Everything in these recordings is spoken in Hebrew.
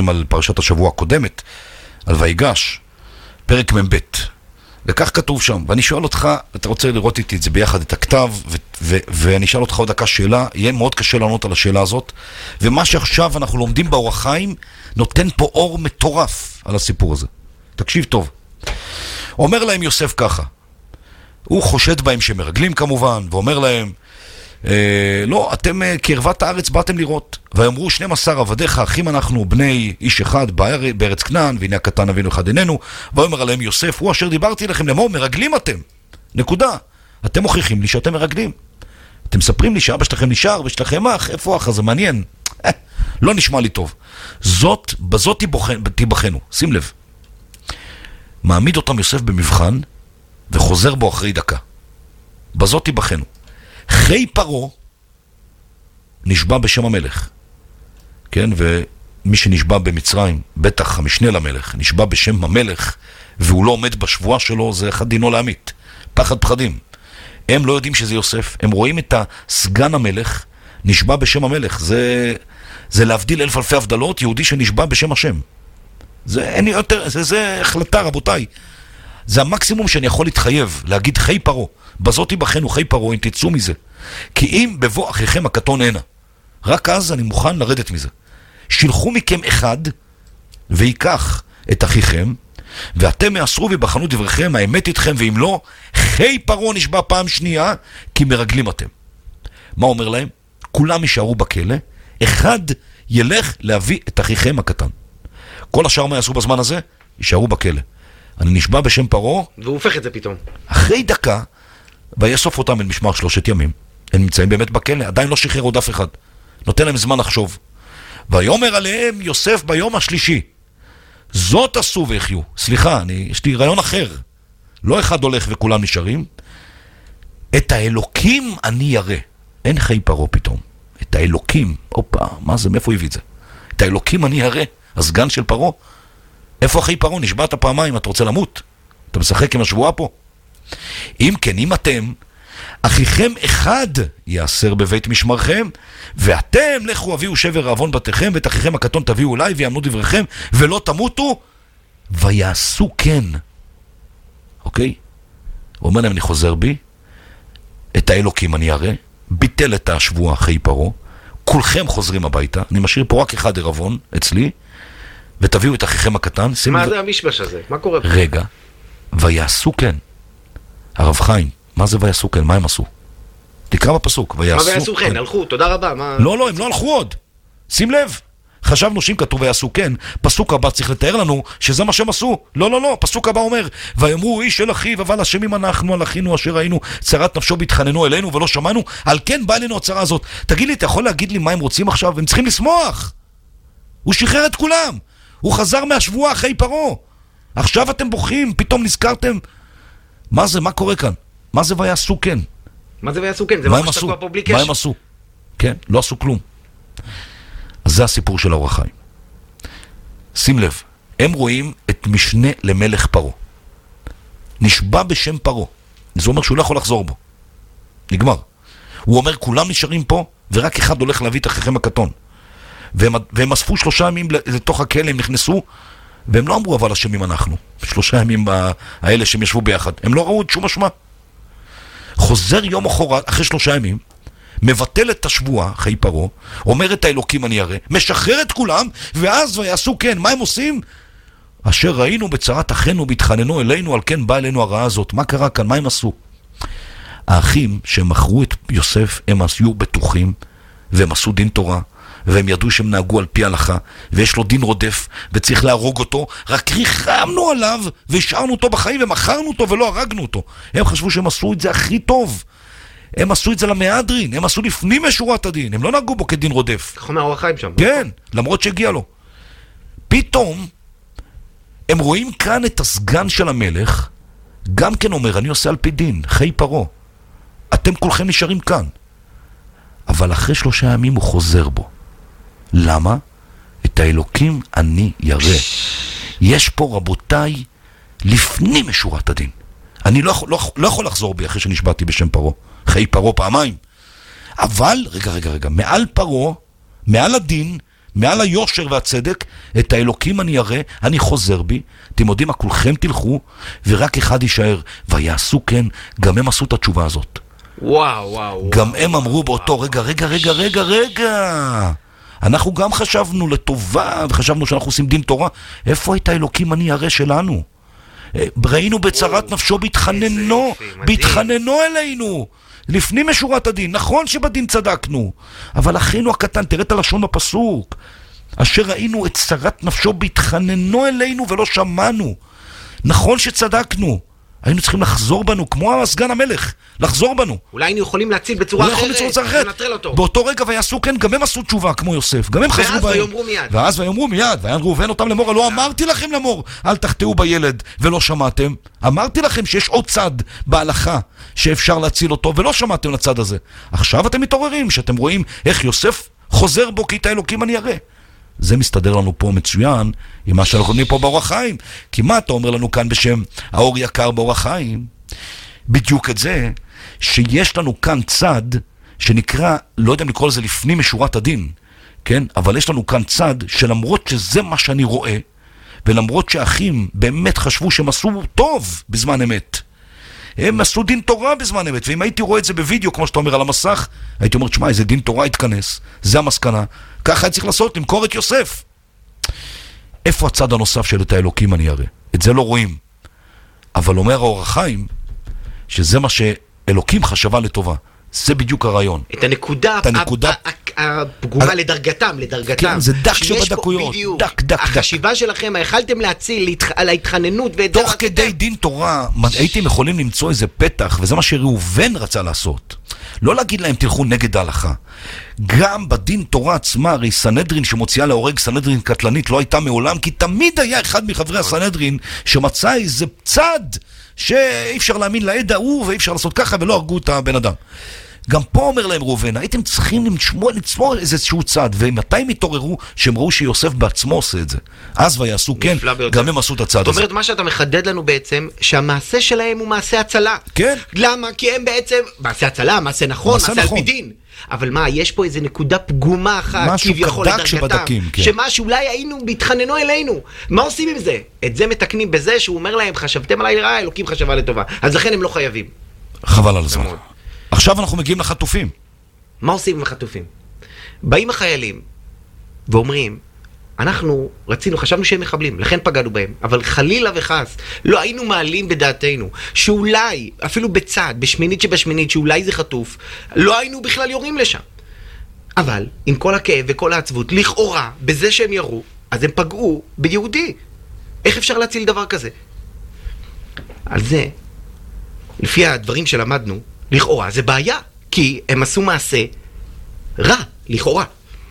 מדברים על פרשת השבוע הקודמת, על ויגש, פרק מ"ב. וכך כתוב שם, ואני שואל אותך, אתה רוצה לראות איתי את זה ביחד, את הכתב, ואני אשאל אותך עוד דקה שאלה, יהיה מאוד קשה לענות על השאלה הזאת, ומה שעכשיו אנחנו לומדים באורח חיים, נותן פה אור מטורף על הסיפור הזה. תקשיב טוב. אומר להם יוסף ככה, הוא חושד בהם שמרגלים כמובן, ואומר להם, לא, אתם קרבת הארץ באתם לראות, ואמרו 12 עבדיך, אחים אנחנו, בני איש אחד בארץ כנען, והנה הקטן אבינו אחד איננו, ואומר עליהם יוסף, הוא אשר דיברתי לכם לאמור, מרגלים אתם, נקודה. אתם מוכיחים לי שאתם מרגלים. אתם מספרים לי שאבא שלכם נשאר, ושלכם אח, איפה אח? זה מעניין. לא נשמע לי טוב. בזאת תיבחנו, שים לב. מעמיד אותם יוסף במבחן, וחוזר בו אחרי דקה. בזאת תיבחנו. חי פרו נשבע בשם המלך, כן, ומי שנשבע במצרים, בטח המשנה למלך, נשבע בשם המלך, והוא לא עומד בשבועה שלו, זה אחד דינו להמית, פחד פחדים. הם לא יודעים שזה יוסף, הם רואים את הסגן המלך, נשבע בשם המלך, זה להבדיל אלף אלפי הבדלות, יהודי שנשבע בשם השם. אין יותר, זה החלטה רבותיי. זה המקסימום שאני יכול להתחייב, להגיד חי פרו, בזאת תיבחנו חי פרו, אם תצאו מזה. כי אם בבוא אחיכם הקטון הנה, רק אז אני מוכן לרדת מזה. שילחו מכם אחד, ויקח את אחיכם, ואתם מאסרו ובחנו דבריכם, האמת איתכם, ואם לא, חי פרו נשבע פעם שנייה, כי מרגלים אתם. מה אומר להם? כולם יישארו בכלא, אחד ילך להביא את אחיכם הקטן. כל השאר מה יעשו בזמן הזה? יישארו בכלא. אני נשבע בשם פרו. והוא הופך את זה פתאום. אחרי דקה, ויאסוף אותם אל משמר 3 ימים. הם נמצאים באמת בכלא, עדיין לא שחרר עוד אף אחד. נותן להם זמן לחשוב. ויאמר עליהם יוסף ביום השלישי, זאת עשו והחיו. סליחה, יש לי רעיון אחר. לא אחד הולך וכולם נשארים. את האלוקים אני ירא. אין חי פרו פתאום. את האלוקים, אופה, מה זה, מאיפה הביא את זה? את האלוקים אני ירא. הסגן של פרו. איפה אחי פרו? נשבעת פעמיים, אתה רוצה למות? אתה משחק עם השבועה פה? אם כן, אם אתם, אחיכם אחד יאסר בבית משמרכם, ואתם לכו הביאו שבר רעבון בתיכם, ואת אחיכם הקטון תביאו אליי, ויאמנו דבריכם, ולא תמותו, ויעשו כן. אוקיי? הוא אומר להם, אני חוזר בי, את האלוקים אני אראה, ביטל את השבועה אחי פרו, כולכם חוזרים הביתה, אני משאיר פה רק אחד ערבון אצלי, ותביאו את אחיכם הקטן. מה זה המשבש הזה? מה קורה פה? רגע, ויעשו כן. הרב חיים, מה זה ויעשו כן? מה הם עשו? תקרא בפסוק, ויעשו... מה ויעשו כן? הלכו, תודה רבה. לא, הם לא הלכו עוד. שים לב. חשבנו שאם כתוב ויעשו כן, פסוק הבא צריך לתאר לנו שזה מה שהם עשו. לא, פסוק הבא אומר, ויאמרו איש אל אחיו, אבל אשמים אנחנו על אחינו אשר ראינו צרת נפשו בהתחננו אלינו ולא שמענו, על כן בא אלינו הצרה הזאת. תגיד לי, אתה יכול להגיד לי מה הם רוצים עכשיו? הם צריכים לשמוח. הוא שחרר את כולם. הוא חזר מהשבועה אחרי פרו. עכשיו אתם בוכים, פתאום נזכרתם. מה זה? מה קורה כאן? מה זה ויעשו כן? מה זה ויעשו כן? זה מה שתקוע פה בלי קשר. מה הם עשו? כן, לא עשו כלום. אז זה הסיפור של האור החיים. שים לב, הם רואים את משנה למלך פרו. נשבע בשם פרו. זה אומר שהוא לא יכול לחזור בו. נגמר. הוא אומר, כולם נשארים פה, ורק אחד הולך להביא את אחיכם הקטון. והם אספו 3 ימים לתוך הכלא, הם נכנסו, והם לא אמרו אבל אשמים אנחנו. 3 ימים האלה שהם ישבו ביחד. הם לא ראו את שום אשמה. חוזר יום אחרי 3 ימים, מבטל את השבועה, חי פרו, אומר את האלוקים אני אראה, משחרר את כולם, ואז ויעשו כן. מה הם עושים? אשר ראינו בצרת אחינו, בהתחננו אלינו, על כן בא אלינו הרעה הזאת. מה קרה כאן? מה הם עשו? האחים שמכרו את יוסף, הם היו בטוחים, והם עשו דין תורה, והם ידעו שהם נהגו על פי הלכה, ויש לו דין רודף, וצריך להרוג אותו, רק ריחמנו עליו, והשארנו אותו בחיים, ומכרנו אותו ולא הרגנו אותו. הם חשבו שהם עשו את זה הכי טוב. הם עשו את זה למהדרין, הם עשו לפנים משורת הדין, הם לא נהגו בו כדין רודף. ככה מהאור החיים שם. כן, למרות שהגיע לו. פתאום, הם רואים כאן את הסגן של המלך, גם כן אומר, אני עושה על פי דין, חי פרו. אתם כולכם נשארים כאן. אבל אחרי 3 ימים הוא חוזר בו. למה? את האלוקים אני ירא. יש פה רבותיי לפנים משורת הדין. אני לא יכול לחזור בי אחרי שנשבעתי בשם פרו. חי פרו פעמיים. אבל, רגע, מעל פרו, מעל הדין, מעל היושר והצדק, את האלוקים אני אראה, אני חוזר בי, אתם יודעים מה, כולכם תלכו, ורק אחד יישאר, ויעשו כן, גם הם עשו את התשובה הזאת. וואו. גם הם אמרו באותו רגע, אנחנו גם חשבנו לטובה, וחשבנו שאנחנו עושים דין תורה, איפה את האלוקים אני אראה שלנו? ראינו בצרת נפשו בהתחננו אלינו, לפנים משורת הדין. נכון שבדין צדקנו, אבל אחינו הקטן, תראה את הלשון בפסוק, אשר ראינו את צרת נפשו בהתחננו אלינו ולא שמענו. נכון שצדקנו, היינו צריכים לחזור בנו, כמו סגן המלך, לחזור בנו. אולי היינו יכולים להציל בצורה אחרת, לנטרל אותו. באותו רגע ויעשו כן, גם הם עשו תשובה כמו יוסף, גם הם חזרו בהם. ואז ויאמרו מיד, ויען ראובן אותם לאמור, לא אמרתי לכם לאמור, אל תחטאו בילד, ולא שמעתם. אמרתי לכם שיש עוד צד בהלכה שאפשר להציל אותו, ולא שמעתם לצד הזה. עכשיו אתם מתעוררים, שאתם רואים איך יוסף חוזר בו, כי את האלוקים אני אראה. זה מסתדר לנו פה מצוין עם מה שאנחנו יודעים פה באורח חיים. כי מה אתה אומר לנו כאן בשם האור יקר באורח חיים? בדיוק את זה, שיש לנו כאן צד שנקרא, לא יודע אם לקרוא לזה לפנים משורת הדין, כן? אבל יש לנו כאן צד שלמרות שזה מה שאני רואה, ולמרות שהאחים באמת חשבו שהם עשו טוב בזמן אמת, הם עשו דין תורה בזמן אמת, ואם הייתי רואה את זה בווידאו, כמו שאתה אומר על המסך, הייתי אומר, תשמע, איזה דין תורה התכנס, זה המסקנה, ככה היה צריך לעשות, למכור את יוסף. איפה הצד הנוסף של את האלוקים אני אראה? את זה לא רואים. אבל אומר האור החיים, שזה מה שאלוקים חשבה לטובה. זה בדיוק הרעיון. את הנקודה הפגומה לדרגתם. כן, זה דק שבדקויות. דק. החשיבה שלכם, יכלתם להציל על ההתחננות, תוך כדי דין תורה, הייתם יכולים למצוא איזה פתח, וזה מה שראובן רצה לעשות. לא להגיד להם תלכו נגד ההלכה. גם בדין תורה עצמה, הרי סנהדרין שמוציאה להורג סנהדרין קטלנית לא הייתה מעולם, כי תמיד היה אחד מחברי הסנהדרין שמצא איזה צד שאי אפשר להאמין לעד ההוא ואי אפשר לעשות ככה ולא הרגו את הבן אדם. גם פה אומר להם ראובן, הייתם צריכים לצמור איזשהו צד, ומתי הם התעוררו שהם ראו שיוסף בעצמו עושה את זה. אז ויעשו כן, גם הם עשו את הצד הזה. זאת אומרת, מה שאתה מחדד לנו בעצם, שהמעשה שלהם הוא מעשה הצלה. כן. למה? כי הם בעצם, מעשה הצלה, מעשה נכון, מעשה על פי דין. אבל מה, יש פה איזה נקודה פגומה אחת, כביכול לדרגתם, שמה שאולי היינו בהתחננו אלינו. מה עושים עם זה? את זה מתקנים בזה שהוא אומר להם, חשבתם עליי לרעה, אלוקים חשבה לטובה. אז לכן הם לא חייבים. חבל על הזמן. עכשיו אנחנו מגיעים לחטופים. מה עושים עם החטופים? באים החיילים ואומרים, אנחנו רצינו, חשבנו שהם מחבלים, לכן פגענו בהם, אבל חלילה וחס, לא היינו מעלים בדעתנו, שאולי, אפילו בצד, בשמינית שבשמינית, שאולי זה חטוף, לא היינו בכלל יורים לשם. אבל, עם כל הכאב וכל העצבות, לכאורה, בזה שהם ירו, אז הם פגעו ביהודי. איך אפשר להציל דבר כזה? על זה, לפי הדברים שלמדנו, לכאורה זה בעיה, כי הם עשו מעשה רע, לכאורה.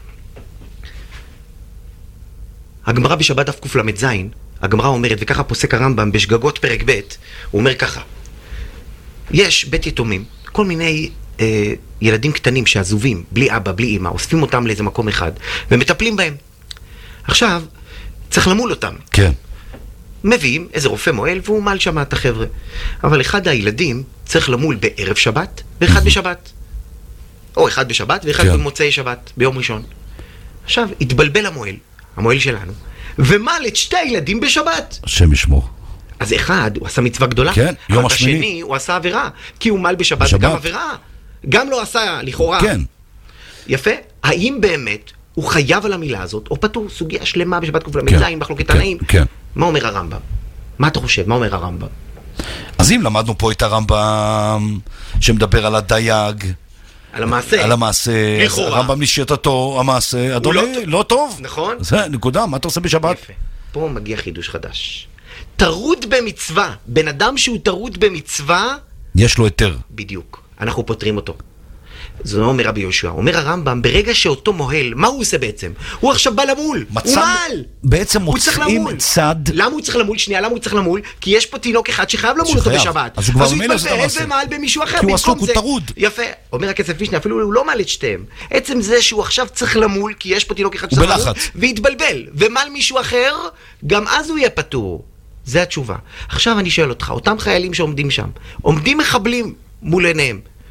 הגמרא בשבת דף קל"ז, הגמרא אומרת, וככה פוסק הרמב"ם בשגגות פרק ב', הוא אומר ככה, יש בית יתומים, כל מיני ילדים קטנים שעזובים, בלי אבא, בלי אמא, אוספים אותם לאיזה מקום אחד, ומטפלים בהם. עכשיו, צריך למול אותם. כן. מביאים איזה רופא מועל והוא מעל שם את החבר'ה. אבל אחד הילדים צריך למול בערב שבת ואחד בשבת. או אחד בשבת ואחד במוצאי שבת, ביום ראשון. עכשיו, התבלבל המועל שלנו, ומעל את שתי הילדים בשבת. השם ישמור. אז אחד, הוא עשה מצווה גדולה. כן, יום השמיני. השני, הוא עשה עבירה, כי הוא מעל בשבת וגם עבירה. גם לא עשה לכאורה. כן. יפה? האם באמת הוא חייב על המילה הזאת, או פטור סוגיה שלמה בשבת קל"ז, מחלוקת תנאים? כן. מה אומר הרמב"ם? מה אתה חושב? מה אומר הרמב"ם? אז אם למדנו פה את הרמב"ם שמדבר על הדייג, על המעשה, לכאורה. הרמב"ם לשיטתו, המעשה, אדוני, לא טוב. נכון. זה נקודה, מה אתה עושה בשבת? יפה. פה מגיע חידוש חדש. טרוד במצווה. בן אדם שהוא טרוד במצווה, יש לו היתר. בדיוק. אנחנו פותרים אותו. זה לא אומר רבי יהושע. אומר הרמב"ם, ברגע שאותו מוהל, מה הוא עושה בעצם? הוא עכשיו בא למול. הוא מעל. בעצם מוצאים צד. למה הוא צריך למול? שנייה, למה הוא צריך למול? כי יש פה תינוק אחד שחייב למול אותו בשבת. אז הוא כבר מילא את המעשה. ומעל במישהו אחר. כי הוא עסוק, הוא טרוד. יפה. אומר הכסף וישנה, אפילו הוא לא מעל את שתיהם. עצם זה שהוא עכשיו צריך למול, כי יש פה תינוק אחד שצריך למול, והתבלבל. ומעל מישהו אחר, גם אז הוא יהיה פטור. זה התשובה. עכשיו אני שואל אותך, אותם חיילים שעומדים שם, עומדים מחבלים מול עיניהם.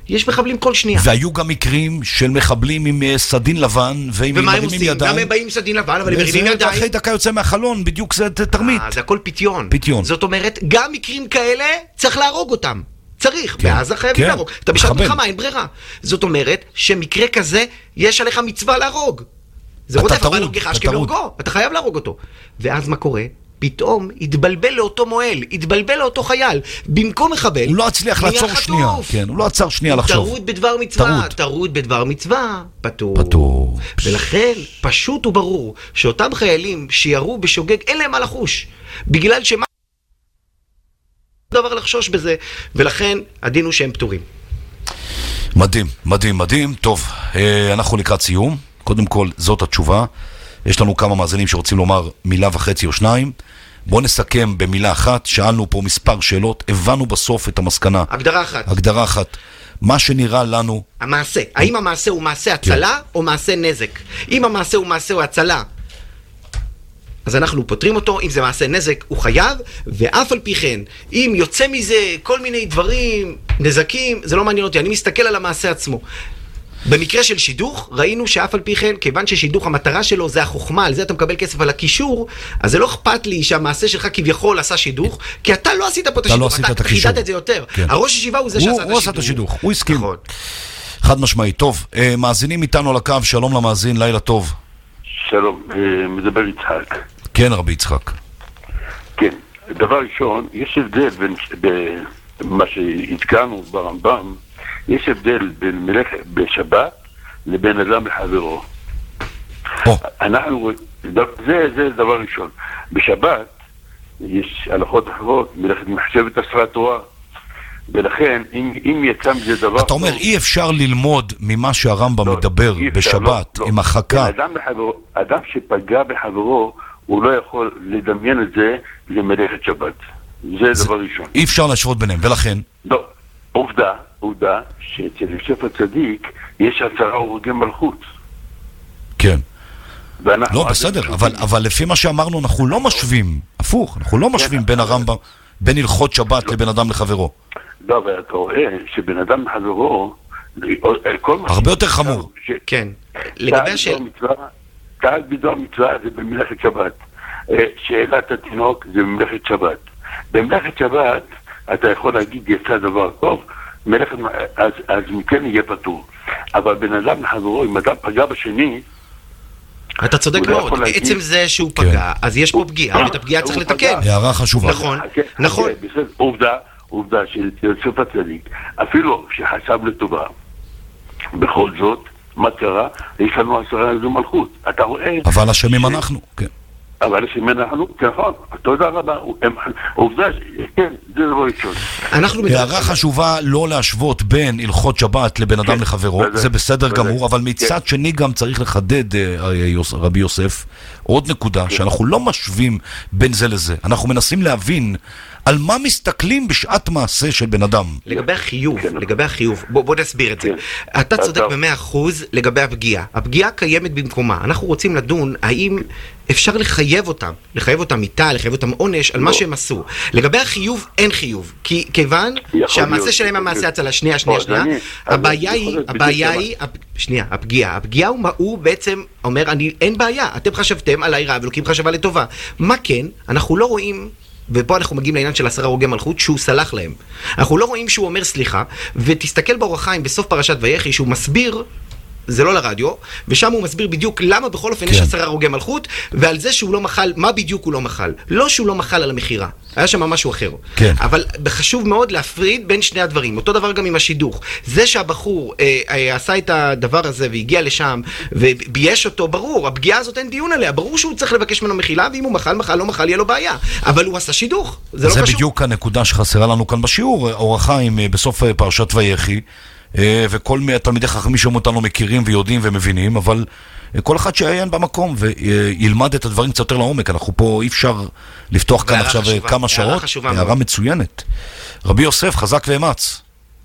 יש מחבלים כל שנייה. והיו גם מקרים של מחבלים עם סדין לבן, ומה הם עושים? גם הם באים עם סדין לבן, אבל הם מרימים ידיים. ואחרי דקה יוצא מהחלון, בדיוק זה תרמית. זה הכל פיתיון. פיתיון. זאת אומרת, גם מקרים כאלה צריך להרוג אותם. צריך, בעזה חייבים להרוג. אתה בשעת מלחמה, אין ברירה. זאת אומרת, שמקרה כזה, יש עליך מצווה להרוג. זה רודף, אבל לא גחש כמהורגו. אתה חייב להרוג אותו. ואז מה קורה? פתאום התבלבל לאותו מועל, התבלבל לאותו חייל, במקום מחבל, הוא לא הצליח לעצור שנייה, כן, הוא לא עצר שנייה לחשוב. טעות בדבר מצווה, טעות בדבר מצווה, פטור. ולכן, פשוט וברור, שאותם חיילים שירו בשוגג, אין להם מה לחוש, בגלל שמה דבר לחשוש בזה, ולכן הדין הוא שהם פטורים. מדהים, מדהים, מדהים. טוב, אנחנו לקראת סיום. קודם כל, זאת התשובה. יש לנו כמה מאזינים שרוצים לומר מילה וחצי או שניים. בואו נסכם במילה אחת. שאלנו פה מספר שאלות, הבנו בסוף את המסקנה. הגדרה אחת. מה שנראה לנו... המעשה. האם המעשה הוא מעשה הצלה או מעשה נזק? אם המעשה הוא מעשה הצלה, אז אנחנו פותרים אותו. אם זה מעשה נזק, הוא חייב. ואף על פי כן, אם יוצא מזה כל מיני דברים, נזקים, זה לא מעניין אותי. אני מסתכל על המעשה עצמו. במקרה של שידוך, ראינו שאף על פי כן, כיוון ששידוך המטרה שלו זה החוכמה, על זה אתה מקבל כסף על הקישור, אז זה לא אכפת לי שהמעשה שלך כביכול עשה שידוך, כי אתה לא עשית פה את השידוך, אתה חידדת את זה יותר. הראש ישיבה הוא זה שעשה את השידוך. הוא עשה את השידוך, הוא הסכים. חד משמעי. טוב, מאזינים איתנו על הקו, שלום למאזין, לילה טוב. שלום, מדבר יצחק. כן, רבי יצחק. כן, דבר ראשון, יש הבדל בין מה שהתקענו ברמב"ם, יש הבדל בין מלאכה בשבת לבין אדם לחברו. זה דבר ראשון. בשבת יש הלכות אחרות, מלאכת מחשבת עשרה תורה, ולכן אם יצא מזה דבר... אתה אומר, אי אפשר ללמוד ממה שהרמב"ם מדבר בשבת עם החכה. אדם שפגע בחברו, הוא לא יכול לדמיין את זה למלאכת שבת. זה דבר ראשון. אי אפשר להשוות ביניהם, ולכן? לא. עובדה שאצל יוסף הצדיק יש 10 הרוגי מלכות. כן. לא, בסדר, אבל לפי מה שאמרנו, אנחנו לא משווים, הפוך, אנחנו לא משווים בין הרמב"ם, בין הלכות שבת לבין אדם לחברו. לא, אבל אתה רואה שבן אדם לחברו, הרבה יותר חמור. כן. לגבי תעד בדבר מצווה זה במלאכת שבת. שאלת התינוק זה במלאכת שבת. במלאכת שבת אתה יכול להגיד יצא דבר טוב, אז מכן יהיה פטור. אבל בן אדם לחברו, אם אדם פגע בשני, אתה צודק מאוד, בעצם זה שהוא פגע, אז יש פה פגיעה, ואת הפגיעה צריך לתקן. הערה חשובה. נכון. עובדה של יוסף הצדיק, אפילו שחשב לטובה, בכל זאת, מה קרה? יש לנו 10 הרוגי מלכות. אתה רואה... אבל אשמים אנחנו, כן. אבל אנחנו, נכון, תודה רבה, עובדה, כן, זה דבר ראשון. הערה חשובה לא להשוות בין הלכות שבת לבן אדם לחברו, זה בסדר גמור, אבל מצד שני גם צריך לחדד, רבי יוסף, עוד נקודה, שאנחנו לא משווים בין זה לזה, אנחנו מנסים להבין על מה מסתכלים בשעת מעשה של בן אדם. לגבי החיוב, בוא נסביר את זה. אתה צודק ב100% לגבי הפגיעה. הפגיעה קיימת במקומה. אנחנו רוצים לדון האם אפשר לחייב אותם מיתה, לחייב אותם עונש על מה שהם עשו. לגבי החיוב, אין חיוב. כיוון שהמעשה שלהם המעשה הצלה. שנייה. הבעיה היא, הפגיעה הוא בעצם אומר, אין בעיה, אתם חשבתם עליי רע ולוקים חשבה לטובה. מה כן? אנחנו לא רואים, ופה אנחנו מגיעים לעניין של 10 הרוגי מלכות, שהוא סלח להם. אנחנו לא רואים שהוא אומר סליחה, ותסתכל באור החיים בסוף פרשת ויחי, שהוא מסביר, זה לא לרדיו, ושם הוא מסביר בדיוק למה בכל אופן יש 10 הרוגי מלכות, ועל זה שהוא לא מחל, מה בדיוק הוא לא מחל. לא שהוא לא מחל על המחירה, היה שם משהו אחר. כן. אבל חשוב מאוד להפריד בין שני הדברים. אותו דבר גם עם השידוך. זה שהבחור עשה את הדבר הזה והגיע לשם ובייש אותו, ברור, הפגיעה הזאת אין דיון עליה, ברור שהוא צריך לבקש ממנו מחילה, ואם הוא מחל, לא מחל, יהיה לו בעיה. אבל הוא עשה שידוך, זה לא קשור. זה בדיוק הנקודה שחסרה לנו כאן בשיעור, אור החיים בסוף פרשת ויחי, וכל תלמידי חכמים שומעים אותנו מכירים ויודעים ומבינים, אבל כל אחד שיעיין במקום וילמד את הדברים קצת יותר לעומק. אנחנו פה אי אפשר לפתוח כאן עכשיו כמה שעות. הערה מצוינת. רבי יוסף, חזק ואמץ.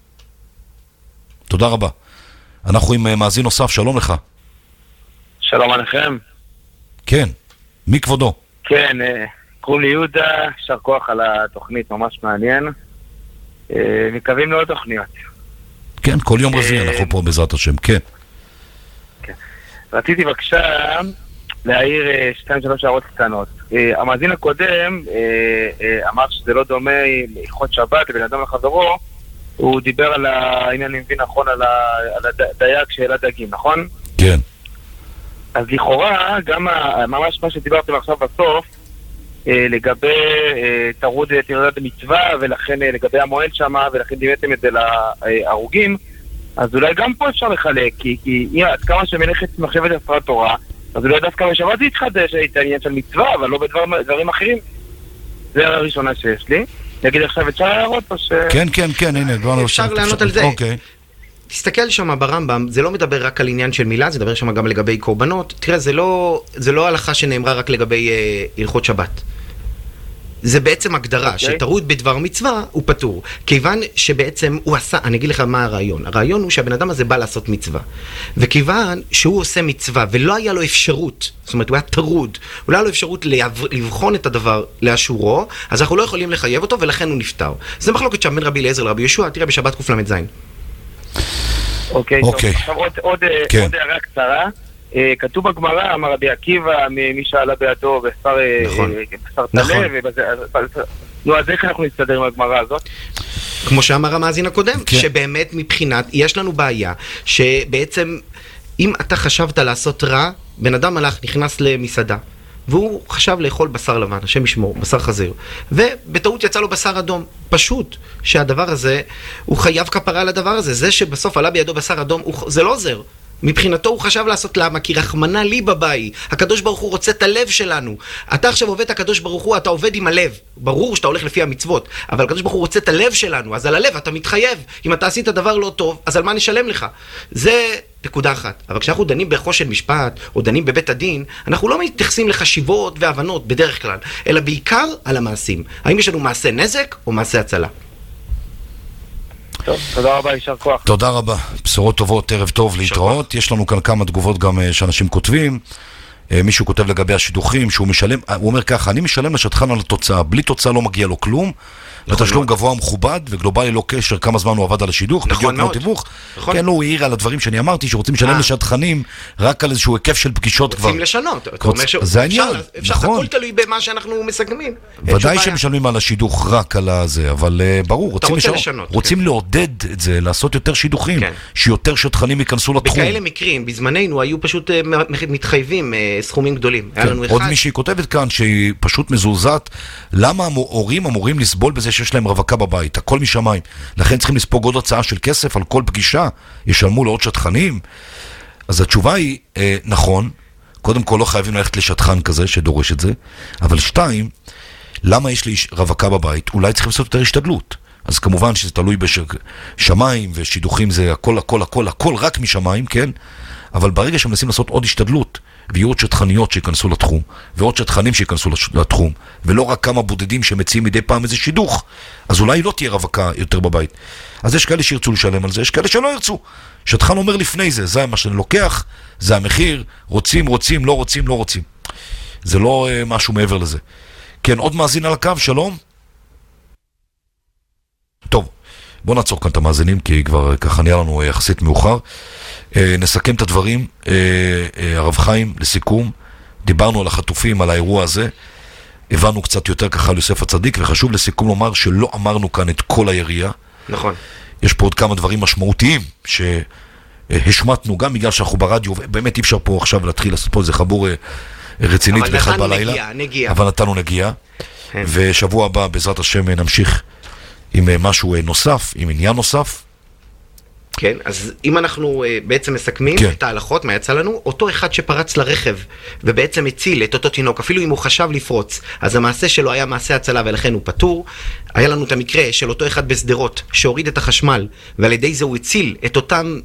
תודה רבה. אנחנו עם מאזין נוסף, שלום לך. שלום עליכם. כן, מי כבודו? כן, קוראים לי יהודה, שר כוח על התוכנית, ממש מעניין. מקווים לעוד תוכניות. כן, כל יום רביעי אנחנו פה בעזרת השם, כן. רציתי בבקשה להעיר 2-3 הערות קטנות. המאזין הקודם אמר שזה לא דומה הלכות שבת לבן אדם לחברו, הוא דיבר על העניין, אני מבין נכון, על הדייג שאלה דגים, נכון? כן. אז לכאורה, גם ממש מה שדיברתם עכשיו בסוף, לגבי תרוד מצווה, ולכן לגבי המועד שמה, ולכן דיברתם את זה להרוגים, אז אולי גם פה אפשר לחלק, כי עד כמה שמלאכת מחשבת הסתרת תורה, אז אולי דווקא בשבת זה יתחדש את העניין של מצווה, אבל לא בדברים אחרים. זה הראשונה שיש לי. נגיד עכשיו אפשר להראות או ש... כן, הנה. אפשר לענות על זה. אוקיי. תסתכל שם ברמב"ם, זה לא מדבר רק על עניין של מילה, זה מדבר שם גם לגבי קורבנות. תראה, זה לא הלכה שנאמרה רק לגבי הלכות שבת. זה בעצם הגדרה, שתרוד בדבר מצווה הוא פטור. כיוון שבעצם הוא עשה, אני אגיד לך מה הרעיון. הרעיון הוא שהבן אדם הזה בא לעשות מצווה. וכיוון שהוא עושה מצווה ולא היה לו אפשרות, זאת אומרת הוא היה תרוד, הוא לא היה לו אפשרות לבחון את הדבר לאשורו, אז אנחנו לא יכולים לחייב אותו ולכן הוא נפטר. זה מחלוקת שם בין רבי אליעזר לרבי יהושע, תראה בשבת קל"ז. אוקיי, טוב. עכשיו עוד הערה קצרה. כתוב בגמרא, אמר רבי עקיבא, מי שעלה בידו בשר תלה, נו, אז איך אנחנו נסתדר עם הגמרא הזאת? כמו שאמר המאזין הקודם, שבאמת מבחינת, יש לנו בעיה, שבעצם, אם אתה חשבת לעשות רע, בן אדם הלך, נכנס למסעדה, והוא חשב לאכול בשר לבן, השם ישמור, בשר חזיר, ובטעות יצא לו בשר אדום. פשוט שהדבר הזה, הוא חייב כפרה על הדבר הזה. זה שבסוף עלה בידו בשר אדום, זה לא עוזר. מבחינתו הוא חשב לעשות למה? כי רחמנה לי בבית. הקדוש ברוך הוא רוצה את הלב שלנו. אתה עכשיו עובד את הקדוש ברוך הוא, אתה עובד עם הלב. ברור שאתה הולך לפי המצוות, אבל הקדוש ברוך הוא רוצה את הלב שלנו, אז על הלב אתה מתחייב. אם אתה עשית דבר לא טוב, אז על מה נשלם לך? זה נקודה אחת. אבל כשאנחנו דנים בחושן משפט, או דנים בבית הדין, אנחנו לא מתייחסים לחשיבות והבנות בדרך כלל, אלא בעיקר על המעשים. האם יש לנו מעשה נזק או מעשה הצלה? טוב, תודה רבה, יישר כוח. תודה רבה, בשורות טובות, ערב טוב, להתראות. יש לנו כאן כמה תגובות גם שאנשים כותבים. מישהו כותב לגבי השידוכים, שהוא משלם, הוא אומר ככה, אני משלם לשטחן על התוצאה, בלי תוצאה לא מגיע לו כלום, ותשלום גבוה מכובד וגלובלי לא קשר, כמה זמן הוא עבד על השידוך, נכון מאוד. כן, לא, הוא העיר על הדברים שאני אמרתי, שרוצים לשלם לשטחנים רק על איזשהו היקף של פגישות כבר. רוצים לשנות, אתה אומר זה העניין, נכון. הכל תלוי במה שאנחנו מסגמים. ודאי שמשלמים על השידוך רק על הזה, אבל ברור, רוצים לעודד את זה, לעשות יותר שידוכים, שיותר שטחנים ייכנסו לתחום. בכאלה מקרים, בזמננו היו פשוט מתחייבים סכומים גדולים. עוד מישהי כותבת כאן שהיא פשוט מזועזעת, למה ההורים אמורים לסבול בזה שיש להם רווקה בבית, הכל משמיים. לכן צריכים לספוג עוד הצעה של כסף על כל פגישה, ישלמו לעוד שטחנים. אז התשובה היא, נכון, קודם כל לא חייבים ללכת לשטחן כזה שדורש את זה, אבל 2, למה יש לי רווקה בבית? אולי צריכים לעשות יותר השתדלות. אז כמובן שזה תלוי בשמיים, ושידוכים זה הכל רק משמיים, כן? אבל ברגע שמנסים לעשות עוד השתדלות, ויהיו עוד שטחניות שיכנסו לתחום, ועוד שטחנים שיכנסו לתחום, ולא רק כמה בודדים שמציעים מדי פעם איזה שידוך, אז אולי לא תהיה רווקה יותר בבית. אז יש כאלה שירצו לשלם על זה, יש כאלה שלא ירצו. שטחן אומר לפני זה, זה מה שאני לוקח, זה המחיר, רוצים, לא רוצים. זה לא משהו מעבר לזה. כן, עוד מאזין על הקו, שלום. טוב, בוא נעצור כאן את המאזינים, כי כבר ככה נהיה לנו יחסית מאוחר. נסכם את הדברים. הרב חיים, לסיכום, דיברנו על החטופים, על האירוע הזה, הבנו קצת יותר ככה על יוסף הצדיק, וחשוב לסיכום לומר שלא אמרנו כאן את כל היריעה. נכון. יש פה עוד כמה דברים משמעותיים שהשמטנו, גם בגלל שאנחנו ברדיו, באמת אי אפשר פה עכשיו להתחיל לעשות פה איזה חבור רצינית באחד בלילה. אבל נתנו נגיעה. ושבוע הבא בעזרת השם נמשיך עם משהו נוסף, עם עניין נוסף. כן, אז אם אנחנו בעצם מסכמים את ההלכות, מה יצא לנו? אותו אחד שפרץ לרכב ובעצם הציל את אותו תינוק, אפילו אם הוא חשב לפרוץ, אז המעשה שלו היה מעשה הצלה ולכן הוא פטור. היה לנו את המקרה של אותו אחד בסדרות שהוריד את החשמל, ועל ידי זה הוא הציל את אותם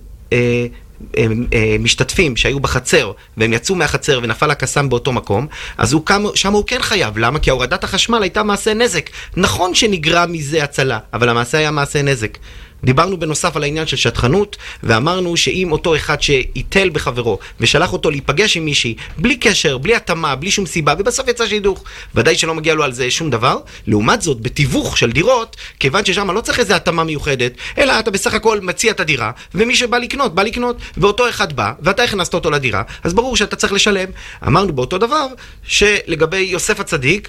משתתפים שהיו בחצר, והם יצאו מהחצר ונפל הקסם באותו מקום, אז שם הוא כן חייב. למה? כי הורדת החשמל הייתה מעשה נזק. נכון שנגרע מזה הצלה, אבל המעשה היה מעשה נזק. דיברנו בנוסף על העניין של שטחנות, ואמרנו שאם אותו אחד שהיטל בחברו ושלח אותו להיפגש עם מישהי בלי קשר, בלי התאמה, בלי שום סיבה, ובסוף יצא שידוך, ודאי שלא מגיע לו על זה שום דבר. לעומת זאת, בתיווך של דירות, כיוון ששם לא צריך איזה התאמה מיוחדת, אלא אתה בסך הכל מציע את הדירה, ומי שבא לקנות, בא לקנות, ואותו אחד בא, ואתה הכנסת אותו לדירה, אז ברור שאתה צריך לשלם. אמרנו באותו דבר שלגבי יוסף הצדיק,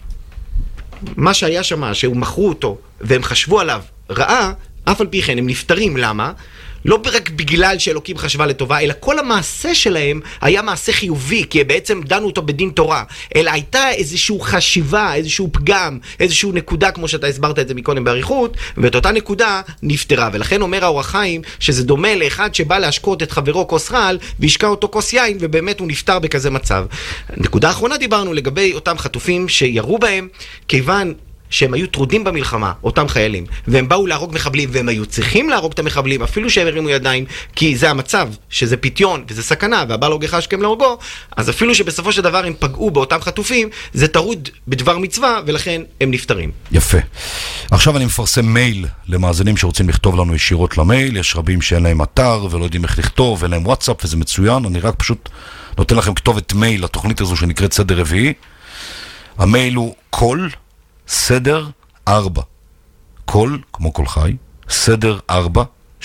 מה שהיה שם, שהוא מכרו אותו והם חשבו עליו רעה, אף על פי כן הם נפטרים. למה? לא רק בגלל שאלוקים חשבה לטובה, אלא כל המעשה שלהם היה מעשה חיובי, כי בעצם דנו אותו בדין תורה, אלא הייתה איזושהי חשיבה, איזשהו פגם, איזשהו נקודה, כמו שאתה הסברת את זה מקודם בעריכות, ואת אותה נקודה נפטרה. ולכן אומר האור החיים שזה דומה לאחד שבא להשקות את חברו כוס רעל והשקע אותו כוס יין, ובאמת הוא נפטר בכזה מצב. נקודה האחרונה דיברנו לגבי אותם חטופים שירו בהם, כיוון שהם היו טרודים במלחמה, אותם חיילים, והם באו להרוג מחבלים, והם היו צריכים להרוג את המחבלים, אפילו שהם הרימו ידיים, כי זה המצב, שזה פיתיון, וזה סכנה, והבא לא גחה שכם להורגו, אז אפילו שבסופו של דבר הם פגעו באותם חטופים, זה טרוד בדבר מצווה, ולכן הם נפטרים. יפה. עכשיו אני מפרסם מייל למאזינים שרוצים לכתוב לנו ישירות למייל. יש רבים שאין להם אתר, ולא יודעים איך לכתוב, ואין להם וואטסאפ, וזה מצוין. אני רק פשוט נותן לכם כתובת מייל לתוכנית הזו שנקראת סדר רביעי. המייל הוא כל סדר 4, כל, כמו כל חי, סדר 4,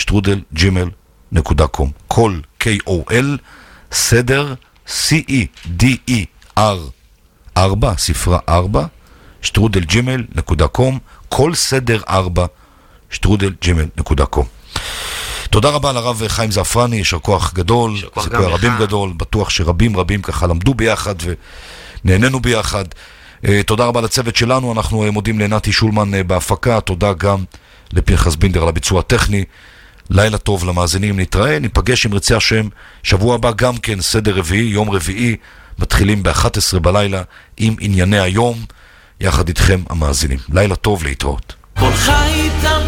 @gmail.com. כל, K-O-L, סדר, C-E-D-E-R, 4, ספרה 4, @gmail.com. כל סדר 4, @gmail.com. תודה רבה לרב חיים זעפרני, יישר כוח גדול, זה כוח רבים גדול, בטוח שרבים ככה למדו ביחד ונהננו ביחד. תודה רבה לצוות שלנו, אנחנו מודים לנתי שולמן בהפקה, תודה גם לפנחס בינדר על הביצוע הטכני. לילה טוב למאזינים, נתראה, ניפגש עם רצי השם שבוע הבא, גם כן סדר רביעי, יום רביעי, מתחילים ב-11 בלילה עם ענייני היום, יחד איתכם המאזינים. לילה טוב, להתראות. כל חי